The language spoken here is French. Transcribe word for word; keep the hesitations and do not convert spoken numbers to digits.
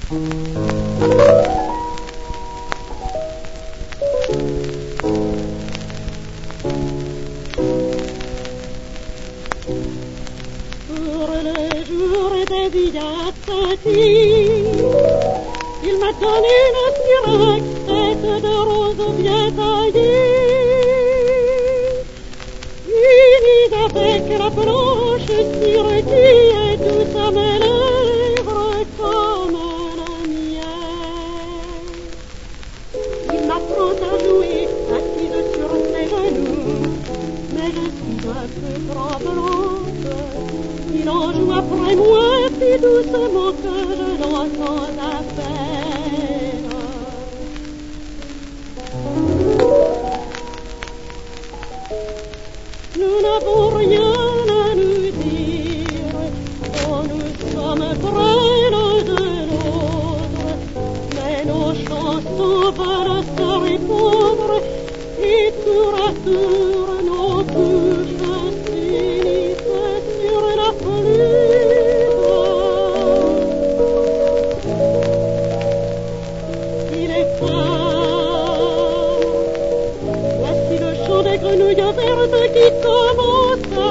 Pour le jour des diattati, il m'a donné une siracette de roses bien taillées, unie avec la blanche cire qui est douce à mes lèvres comme la mienne. Il m'apprend à jouer assise sur ses genoux, mais je suis un peu tremblante. Il en joue après moi si doucement que je l'entends à peine. Nous n'avons rien à nous dire, oh, nous sommes près l'un de l'autre, mais nos chansons veulent se répondre, et tour à tour nos bouches s'unissent sur la flûte. Il est tard, voici le chant des grenouilles vertes qui commence